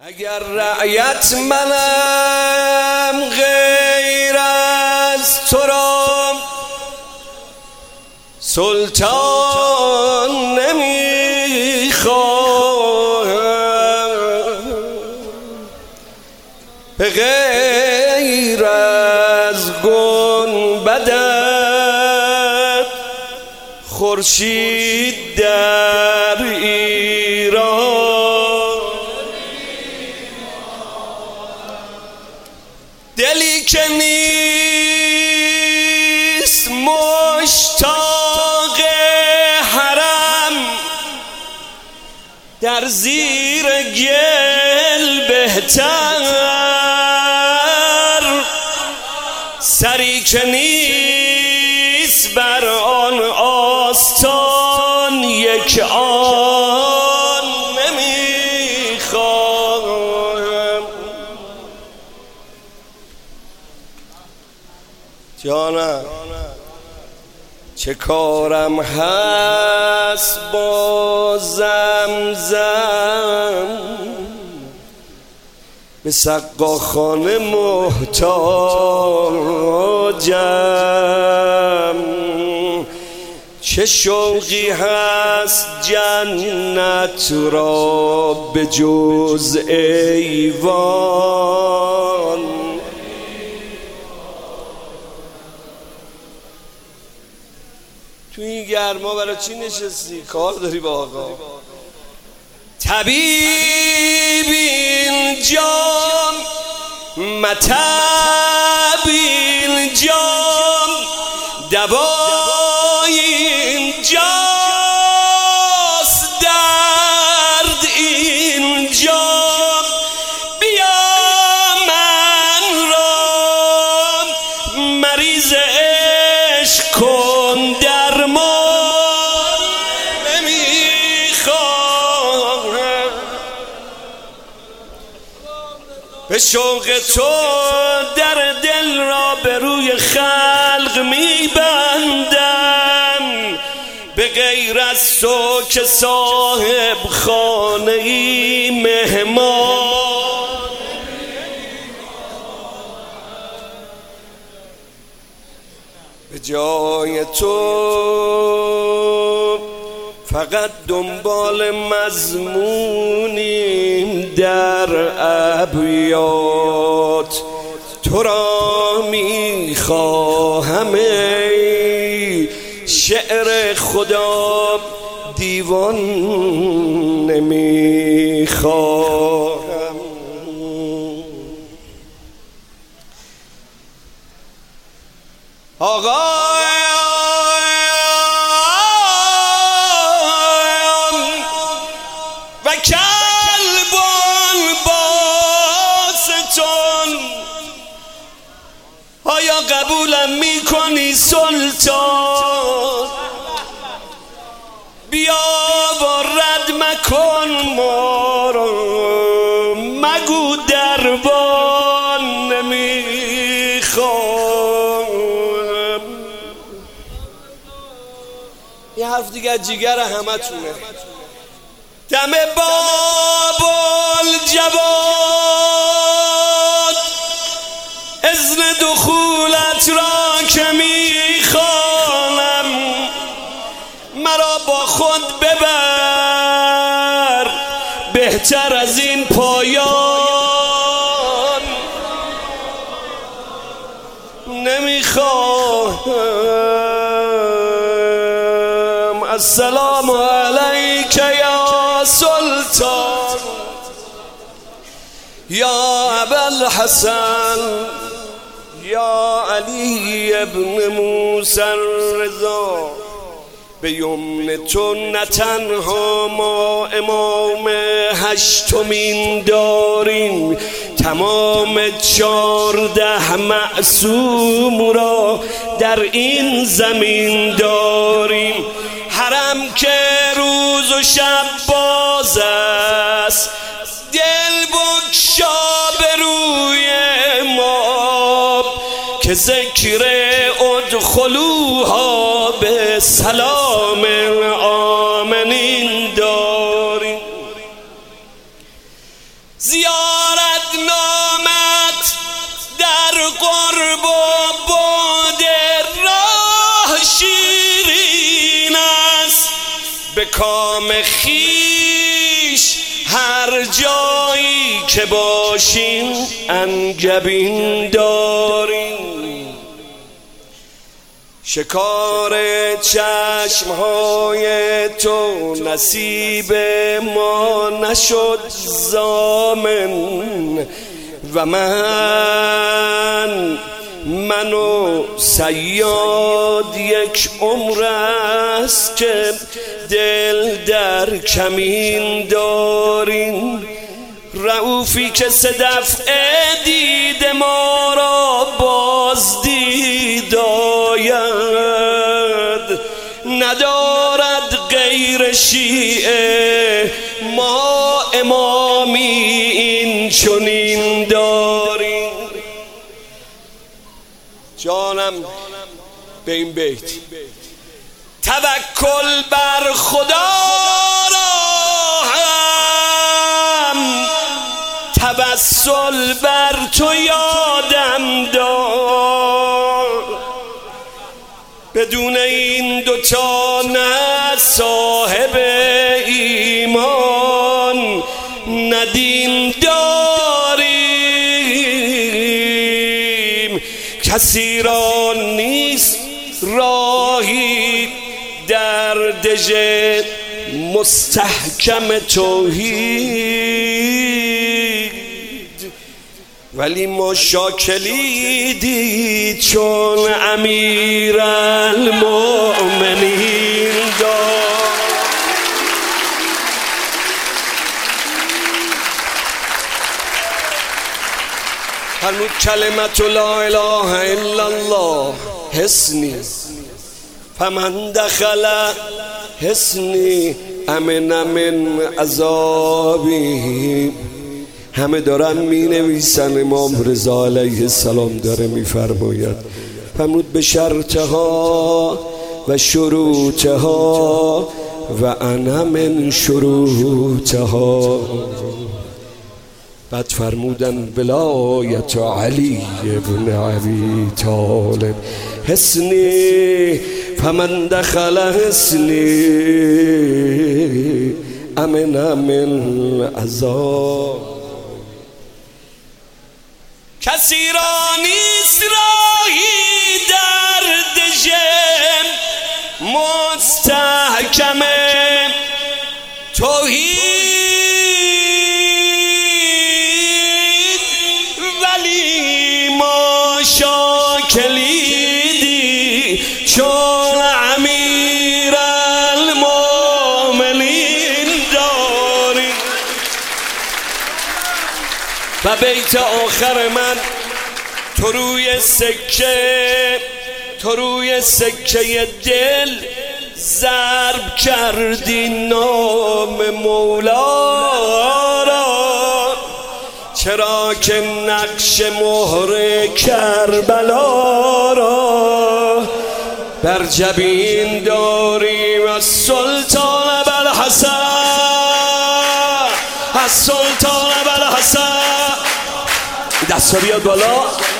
اگر رعیت منم غیر از تو را سلطان نمیخواهم، به غیر از گنبدت خورشید در ایران. دلی که نیست مشتاق حرم، در زیر گل بهتر. سری که نیست بر آن آستان یک آن نمیخواهم. جانم چه کارم هست با زمزم، به سقاخانه محتاجم. چه شوقی هست جنت را به جز ایوان. تو این گرما برای چی نشستی؟ کار داری با آقا؟ طبیب اینجام، مطب اینجام، دوای اینجاست، درد اینجام. بیا من را مریض عشق کن، درمان نمیخواهم. به شوق تو در دل را به روی خلق میبندم، به غیر از تو که صاحب خانه ای مهمان. به جای تو فقط دنبال مضمونیم در ابیات. تو را میخواهم ای شعر خدا، دیوان نمیخواهم. آقا و کلبان باستون، آیا قبولم میکنی سلطان؟ بیا و رد مکن ما را، مگو دربان نمیخوام. یه حرف دیگه جیگر همه تونه. دم بابل جواد اذن دخولت را که میخوانم، مرا با خود ببر بهتر از این پایان نمیخواهم. السلام علیک یا سلطان، یا ابوالحسن، یا علی ابن موسی الرضا. به یمن تو نه تنها ما امام هشتمین داریم، تمام 14 معصوم را در این زمین داریم. حرم که روز و شب باز است، دل بگشا به روی ما، که ذکر ادخلوها به سلام آمنین داریم. زیاد کام خیش هر جایی که باشیم انگبین داریم. شکار چشمهای تو نصیب ما نشد ضامن و من و صیاد یک عمر است که دل در کمین داریم. رؤوفی که سه دفعه دید ما را بازدید آید، ندارد غیر شیعه ما امامی این چنین داریم. جانم به این بیت توکل بر خدا را هم توسل بر تو یادم دار. بدون این دوتا نه صاحب ایمان نه دین داریم. کسی را نیست راهی در دژ مستحکم توحید، ولی ما شاکلیدی چون امیر المؤمنین دار. فرمود کلمت لا اله الا الله حصنی فمن دخل حصنی امن من عذابی. همه دارن می نویسن، امام رضا علیه السلام داره می فرماید فرمود به شرطها و شروطها و انا من شروطها. بعد فرمودن ولایت علی ابن ابی طالب حصنی فمن دخل حصنی امن من عذاب. کسی را نیست راهی در دژ مستحکم توحید، ولی ما شاکلیدی چون امیر المؤمنین داریم. و بیت آخر من تو روی سکه دل ضرب کردی نام مولا را، چرا که نقش مهر کربلا را بر جبین داریم. از سلطان ابوالحسن، از سلطان ابوالحسن دستا بیاد بالا.